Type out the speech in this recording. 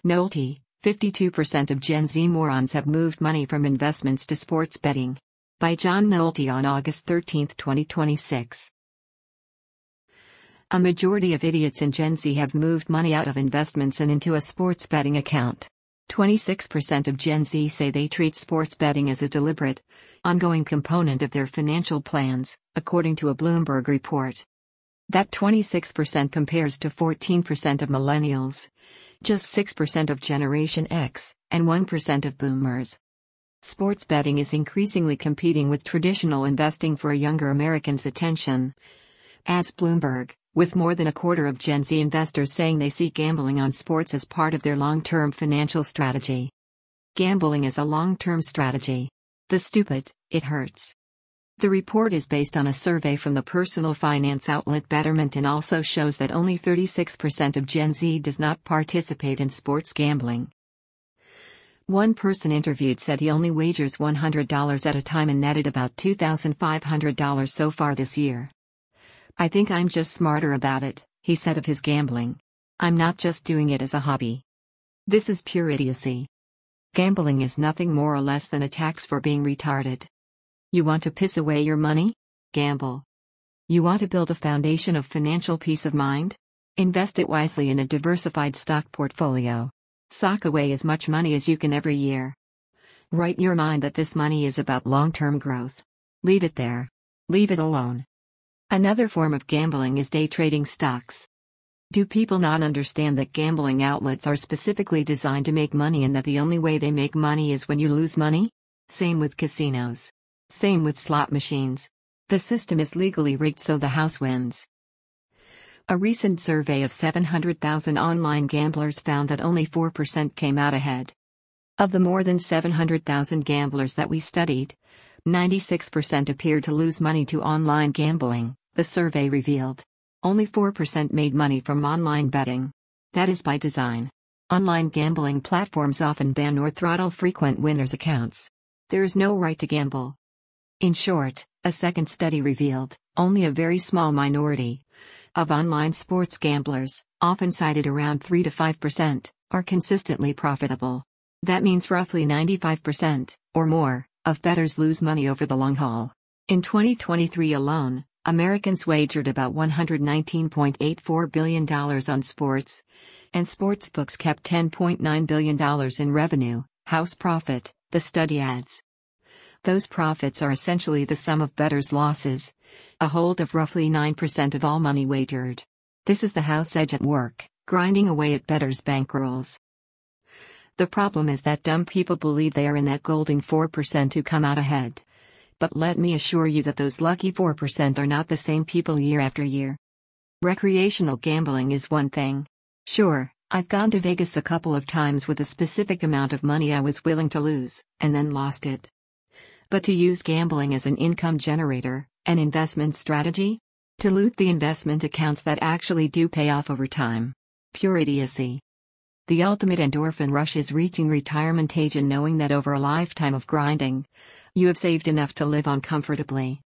Nolte, 52% of Gen Z morons have moved money from investments to sports betting. By John Nolte on August 13, 2026. A majority of idiots in Gen Z have moved money out of investments and into a sports betting account. 26% of Gen Z say they treat sports betting as a deliberate, ongoing component of their financial plans, according to a Bloomberg report. That 26% compares to 14% of millennials, just 6% of Generation X, and 1% of boomers. Sports betting is increasingly competing with traditional investing for a younger American's attention, adds Bloomberg, with more than a quarter of Gen Z investors saying they see gambling on sports as part of their long-term financial strategy. Gambling is a long-term strategy. The stupid, it hurts. The report is based on a survey from the personal finance outlet Betterment and also shows that only 36% of Gen Z does not participate in sports gambling. One person interviewed said he only wagers $100 at a time and netted about $2,500 so far this year. I think I'm just smarter about it, he said of his gambling. I'm not just doing it as a hobby. This is pure idiocy. Gambling is nothing more or less than a tax for being retarded. You want to piss away your money? Gamble. You want to build a foundation of financial peace of mind? Invest it wisely in a diversified stock portfolio. Sock away as much money as you can every year. Write in your mind that this money is about long-term growth. Leave it there. Leave it alone. Another form of gambling is day trading stocks. Do people not understand that gambling outlets are specifically designed to make money and that the only way they make money is when you lose money? Same with casinos. Same with slot machines. The system is legally rigged so the house wins. A recent survey of 700,000 online gamblers found that only 4% came out ahead. Of the more than 700,000 gamblers that we studied, 96% appeared to lose money to online gambling, the survey revealed. Only 4% made money from online betting. That is by design. Online gambling platforms often ban or throttle frequent winners' accounts. There is no right to gamble. In short, a second study revealed, only a very small minority of online sports gamblers, often cited around 3 to 5%, are consistently profitable. That means roughly 95%, or more, of bettors lose money over the long haul. In 2023 alone, Americans wagered about $119.84 billion on sports, and sportsbooks kept $10.9 billion in revenue, house profit, the study adds. Those profits are essentially the sum of bettors' losses, a hold of roughly 9% of all money wagered. This is the house edge at work, grinding away at bettors' bankrolls. The problem is that dumb people believe they are in that golden 4% who come out ahead. But let me assure you that those lucky 4% are not the same people year after year. Recreational gambling is one thing. Sure, I've gone to Vegas a couple of times with a specific amount of money I was willing to lose, and then lost it. But to use gambling as an income generator, an investment strategy? To loot the investment accounts that actually do pay off over time. Pure idiocy. The ultimate endorphin rush is reaching retirement age and knowing that over a lifetime of grinding, you have saved enough to live on comfortably.